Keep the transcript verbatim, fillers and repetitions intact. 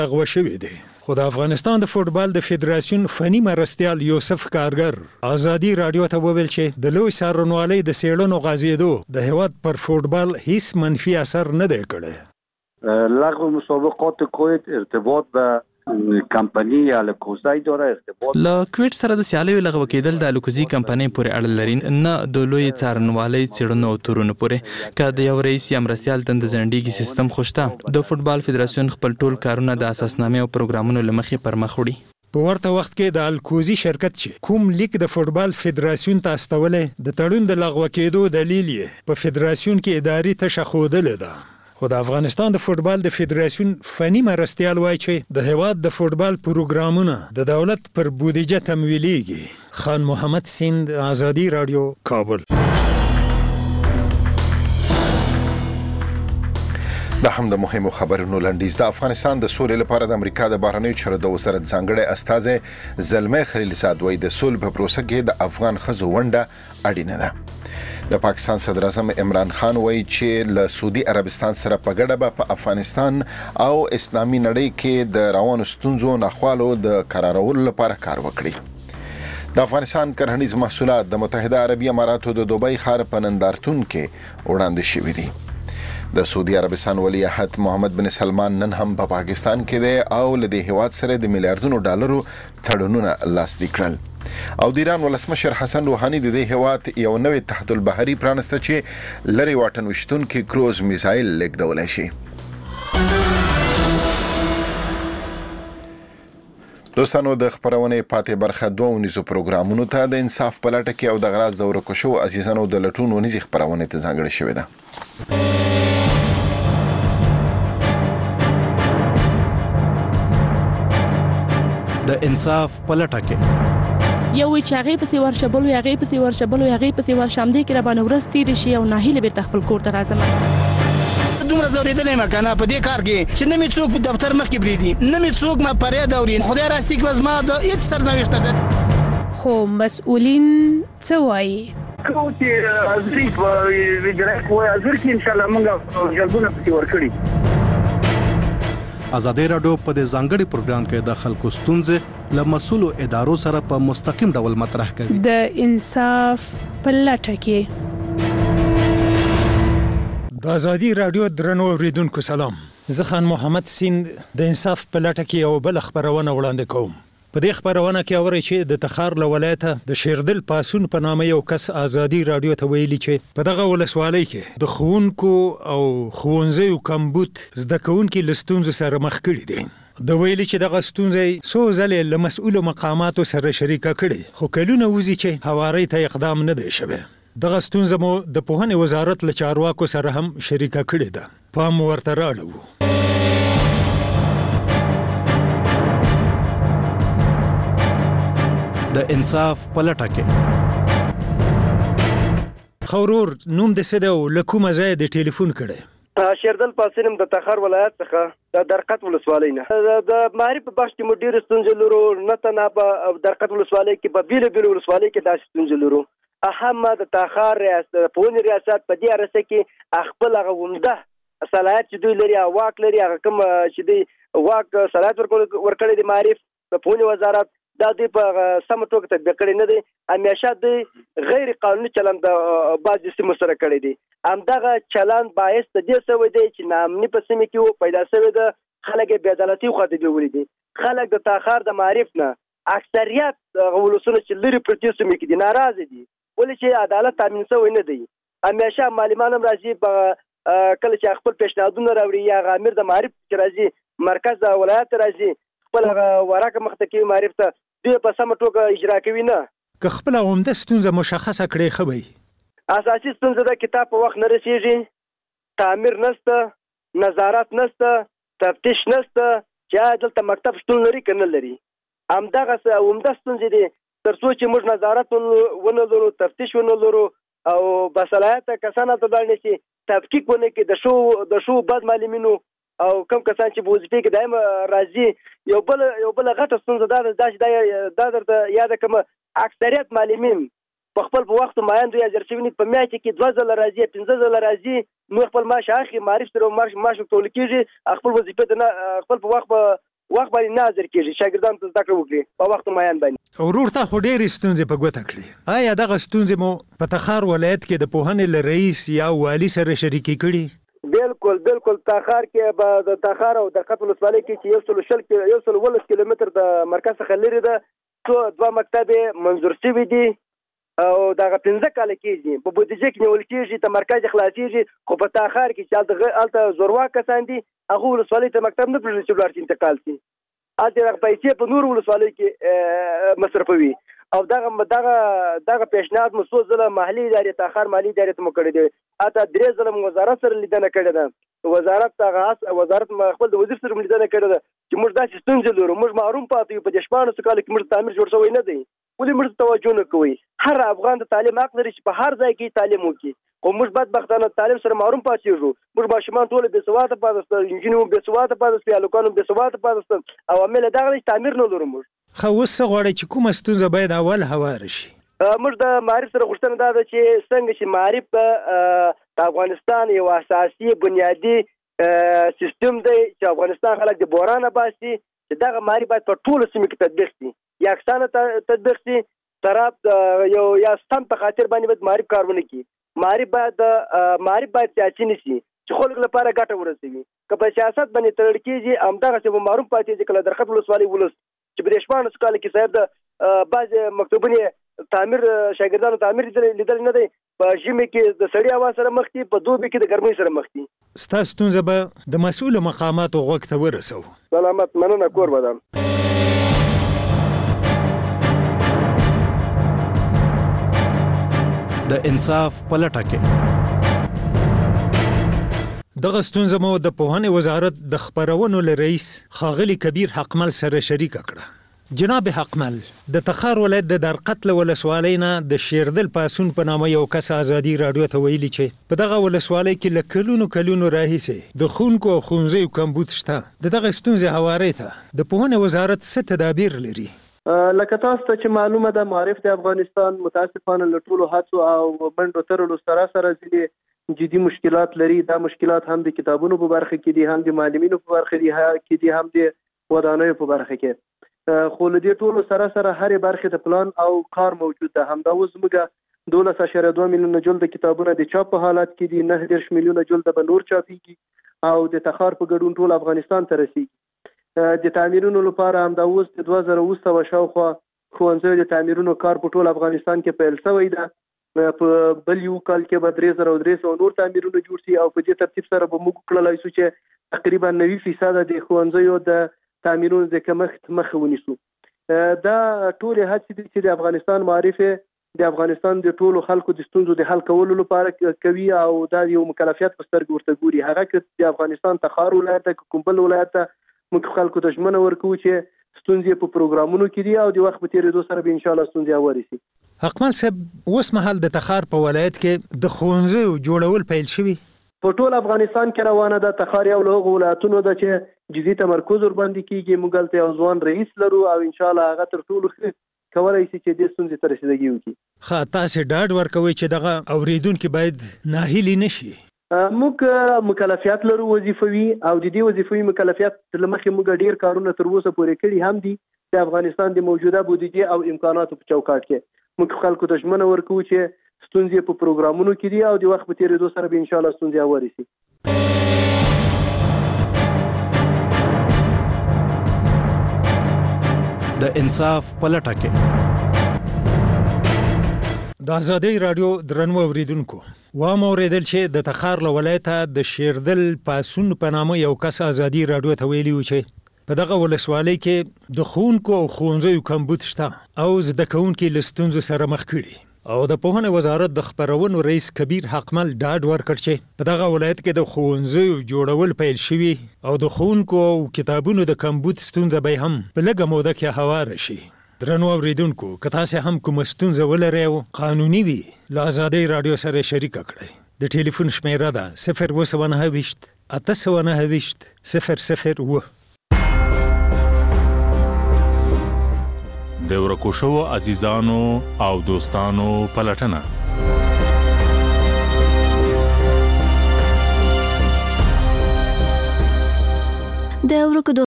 لغوه شوی دی. خو د افغانستان د فوټبال د فدراسیون فني مرستیال یوسف کارګر ازادي رادیو ته وویل چې د لوی څارنوالۍ د څېړنو غځېدو د هیواد پر فوټبال هیڅ منفي اثر نه دی کړی. لغو مسابقات کویت ارتباط به کمپنی یا لکوزای داره ارتباط له کویت سره د سیالیو لغوه کېدل د لکوزي کمپنۍ پورې اړه لري، نه د لوی څارنوالۍ څېړنو او تورونو پورې. که د یو رئیس یا مرستیال دنده ځنډېږي سیستم خو شته. د فوټبال فدراسیون خپل ټول کارونه د اساسنامې او پروګرامونو له مخې پر مخ وړي. په ورته وخت کې د الکوزي شرکت چې کوم لیک د فوټبال فدراسیون ته استولې د تړون د لغوه کېدو دلیل یې په فدراسیون کې اداري تشه ښودلې ده. خو د افغانستان د فوټبال د فدراسیون فني مرستیال وایي چې د هیواد د فوټبال پروګرامونه د دولت پر بودیجه تمویلیږي. خان محمد سیند، ازادي رادیو، کابل. دا هم د مهمو خبرونو لنډیز. د افغانستان د سولې لپاره د امریکا د بهرنیو چارو د وزارت ځانګړی استازی زلمي خلیلزاد وایي د صلح په پروسه کې د افغان ښځو ونډه اړینه ده. د پاکستان صدر اعظم عمران خان وایي چې له سعودي عربستان سره په ګډه به په افغانستان او اسلامي نړۍ کې د روانو ستونزو ناخوالو د قرارولو لپاره کار وکړي. د افغانستان کرهنیز محصولات د متحده عربي اماراتو د دوبۍ ښار په نندارتون کې وړاندې شوي دي. د سعودي عربستان ولی عهد محمد بن سلمان نن هم په پاکستان کې دی او له دې هیواد سره د میلیارډونو ډالرو تړونونه لاسلیک کړل. او د ایران ولسمشر حسن روحاني د دې هیواد یو نوې تحت البحري پرانسته چې لري واټن وشتونکي کروز میزایل لیږدولی شي. دوستانو، د خبرونې پاتې برخه دوه ونیزو پروګرامونو ته د انصاف په لټه کې او د غراض د ورکو شو عزیزانو د لټون ونیزي خبرونې ته ځانګړې شوې ده. د انصاف په لټه کې یو چې هغه پسې ورشبلو هغه پسې ورشبلو هغه پسې ورشمدې کې را باندې ورس تیر شي او ناهیله بیرته خپل کور ته راځم. دومره زوریدلې مکنه په دې کار کې چې نه می څوک دفتر مخ کې بریدي، نه می څوک ما پرې دوري. خدای راستي کې وزما د هیڅ سرنوشت ده. خو مسؤلین څه وایي؟ کوم چې ازري په ویډرا کوی ازر کې ان شاء الله موږ جلبونه پکې ورکړي. ازادي رادیو په دې ځانګړي پروګرام کې د خلکو ستونزې له مسؤلو ادارو سره په مستقیم ډول مطرح کوي. د انصاف په لټه کې د ازادي رادیو درنو اوریدونکو سلام. زه خان محمد سیند د انصاف په لټه کې یو بل خبرونه وړاندې کوم. په دې خبرونه کې اوري چې د تخار له ولایته د شیردل پاسون په نامه یو کس ازادي رادیو ته ویلي چې په دغه ولسوالۍ کې د ښوونکو او ښوونځیو کمبود زده کوونکي له ستونزو سره مخ کړي دي. د ویلي چې دغه ستونزې څو ځلې له مسؤلو مقاماتو سره شریکه کړي، خو کلونه وځي چې هوارۍ ته اقدام نه دی شوی. دغه ستونزه مو د پوهنې وزارت له چارواکو سره هم شریکه کړې ده. پام ورته راړو. د انصاف په لټه کې خورور نوم د سده او لکومه ځای د ټلیفون کړي. شیردل پاسینم د تخار ولایت څخه د درقت ولسوالۍ نه د معرف بخش کې مدیر ستونزې لرو. نه تنه په درقت ولسوالۍ کې په بیل بیل ولسوالۍ کې داسې ستونزې لرو. اهم د تخار ریاست پون ریاست په دې ارسه کې خپل غونډه صلاحیت چې دوی لري او واک لري، هغه کوم چې دی واک صلاحیت ورکړي د معرف په پون وزارت دا دوی په سم توګه تطبیق کړي نه دي. همیشه دوی غیر قانوني چلند بعض سیمو سره کړی دي. همدغه چلند باعث د دې سوی دی چې ناامني په سیمه کې پیدا شوی ده. خلک بې عدالتي خواته بیولي دي. خلک د تاخار د معرف نه اکثریت ولسونه چې لري پرتې سیمه کې دي ناراضه دي، ولې چې عدالت تامین شوی نه دی. همیشه معلمان هم راځي په کله چې خپل پیشنهادونه راوړي یا غامر د معرف چې راځي مرکز د ولایت راځي خپل ورکه مخته کې معرف ته دوی په سمه توګه اجرا کوي نه. که خپل عمده ستونزه مشخصه کړي خو وي. اساسي ستونزه د کتاب په وخت نه رسیږي، تعمیر نشته، نظارت نشته، تفتیش نشته، چې دلته مکتب شتون لري کنه لري. همدغه عمده ستونزې دي. تر څو چې موږ نظارت ونه لرو، تفتیش ونه لرو او بصلاحیت کسانو ته باندې چې تحقیق ونه کې د شو د شو بد معلمینو او کم کسان چې په وظیفه کې دایم راځي. یو بل یو بل غټه ستونزه دا ده چې دا درته یاد کوم اکثریت معلمین په خپل په وخت معین دوی اجر شوي په میاشت کې دوه ځله راځي، پنځه ځله راځي، نو خپل معاش اخلي، معرف سره معاش معاش ټول کېږي، خپل وظیفه نه خپل په وخت وخت باندې نظر کیږي شاګردان ته زده کړه وکړي په وخت معین باندې. ورور ته خو ډېرې ستونزې په ګوته کړې. آیا دغه ستونزې مو په تخار ولایت کې د پوهنې له رئیس یا والي سره شریکې کړي؟ بالکل بالکل تخار کې به د تخار او د قطب ولسوالۍ کې چې یو سل شل کې یو سل ولس کیلومتر د مرکز څخه لري ده څو دوه مکتب منظور شوي دي او دغه پنځه کاله کېږي په بودیجه کې نیول کېږي ته مرکز خلاصېږي خو په تخار کې چې هلته زوروا کسان دي هغه ولسوالۍ ته مکتب نه پرېږدي چې ولاړ شي انتقال شي هلته دغه پیسې په نورو ولسوالیو کې مصرفوي او دغه دغه دغه پیشنهاد مو څو ځله محلي ادارې تخار مالي ادارې ته مو کړی دی حتی درې ځله مو وزارت سره لیدنه کړې ده وزارت هغه وزارت خپل د وزیر سره لیدنه کړې ده چې موږ داسې ستونزې لرو موږ محروم پاتې یو په دې شپاړسو کالو کې موږ تعمیر جوړ شوی نه دی ولې موږ توجه نه کوي هر افغان د تعلیم حق لري چې په هر ځای کې تعلیم وکړي خو موږ بدبختانه تعلیم سره محروم پاتېږو موږ ماشومان ټول بې سواده پاتې ستل انجینر بې سواده پاتې ستل هلکان بې سواده پاتې ستل او عمل دغه تعمیر نه لرو موږ خو اوس څه غواړئ چې کومه ستونزه باید اول هواره شي؟ موږ د معارف سره غوښتنه دا ده چې څنګه چې معارف د افغانستان یو اساسي بنیادي سیستم دی چې افغانستان خلک د بورانه باسي چې دغه معارف باید په ټولو سیمو کې تطبیق شي یکسانه تطبیق شي طرف یو یا ستم په خاطر باندې باید معارف کار ونه کړي معارف باید معارف باید سیاسي نه شي چې خلکو لپاره ګټه ورسوي که په سیاست باندې تړل کېږي همدغسې به محروم پاتې کله د خط ولسوالۍ ولس چې په دې شپاړسو کالو کې صاحب د بعضې مکتوبونه تعمیر شاګردانو تعمیر لیدل نه دی په ژمي کې د سړې هوا سره مخ دي په دوبي کې د ګرمۍ سره مخ دي. ستاسو ستونزه به د مسؤلو مقاماتو غوږ ته ورسوو. سلامت مننه کور ودان. د انصاف په لټه کې دغه ستونزه مو د پوهنې وزارت د خپرونو له رئیس ښاغلي کبیر حقمل سره شریکه کړه. جناب حقمل د تخار ولایت د درقتل ولسوالۍ نه د شیردل پاسون په نامه یو کس ازادي راډیو ته ویلي چې په دغه ولسوالۍ کې له کلونو کلونو راهیسې د ښوونکو او ښوونځیو کمبود شته. د دغه ستونزې هوارۍ ته د پوهنې وزارت څه تدابیر لري؟ لکه تاسو ته چې معلومه ده معارف د افغانستان متاسفانه له ټولو هڅو او منډو ترلو سره سره ځینې جدي مشکلات لري. دا مشکلات هم د کتابونو په برخه کې دي هم د معلمینو په برخه کې دي هم د ودانیو په برخه کې خو له دې ټولو سره سره هرې برخې ته پلان او کار موجود ده. همدا اوس زموږ دولس اعشاریه دوه میلیونه جلده کتابونه د چاپ په حالت کې دي نهه دېرش میلیونه جلده به نور چاپیږي او د تخار په ګډون ټول افغانستان ته رسیږي. د تعمیرونو لپاره همدا اوس د دوه زره اووه سوه شاوخوا ښوونځیو د تعمیرونو کار په ټول افغانستان کې پیل شوی ده. په بل یو کال کې به درې زره او درې سوه نور تعمیرونه جوړ شي او په دې ترتیب سره به موږ کړلی شو چې تقریبا نوي فیصده د ښوونځیو د تعمیرونو د کمښت مخه ونیسو. دا ټولې هڅې دي چې د افغانستان معارف د افغانستان د ټولو خلکو د ستونزو د حل کولو لپاره کوي او دا یو مکلفیت په سترګو ورته ګوري. هغه که د افغانستان تخار ولایت ته که کوم بل ولایت ته موږ خلکو ته ژمنه ورکوو چې ستونزې په پروګرامونو کې دي او د وخت په تېرېدو سره به انشاءالله ستونزې هوارې شي. حقمل صاحب اوس مهال د تخار په ولایت کې د ښوونځیو جوړول پیل شوي په ټول افغانستان کې روانه ده. تخار یو له هغو ولایتونو ده چې جدي تمرکز ورباندې کېږي. موږ هلته یو ځوان رئیس لرو او انشاءالله هغه تر ټولو ښه کولی شي چې دې ستونزې ته رسیدګي وکړي. ښه تاسې ډاډ ورکوئ چې دغه اورېدونکي باید ناهیلي نه شي. موږ مکلفیات لرو وظیفوي او د دې وظیفوي مکلفیات له مخې موږ ډېر کارونه تر اوسه پورې کړي هم دي د افغانستان د موجوده بودیجې او امکاناتو په چوکاټ کې. موږ خلکو ته ژمنه ورکوو چې ستونزې په پروګرامونو کې دي او د وخت په تېرېدو سره به انشاءالله ستونزې هوارې شي. د انصاف په لټه کې د ازادۍ راډیو درنو اوریدونکو وام اوریدل چې د تخار له ولایته د شیردل پاسون په نامه یو کس ازادي راډیو ته ویلي و چې په دغه ولسوالۍ کې د ښوونکو او ښوونځیو کمبود شته او زده کوونکي له ستونزو سره مخ کړي او د پوهنې وزارت د خپرونو رئیس کبیر حقمل ډاډ ورکړ چې په دغه ولایت کې د ښوونځیو جوړول پیل شوي او د ښوونکو او کتابونو د کمبود ستونزه به هم په لږه موده کې هواره شي. درنو اوریدونکو که تاسې هم کومه ستونزه ولرئ او قانوني وي له ازادۍ راډیو سره شریکه کړئ. د ټلیفون شمیره ده صفر اووه سوه نهه ویشت اته سوه نهه ویشت صفر صفر اووه. د ورکو شوو عزیزانو او دوستانو پلټنه د ورکو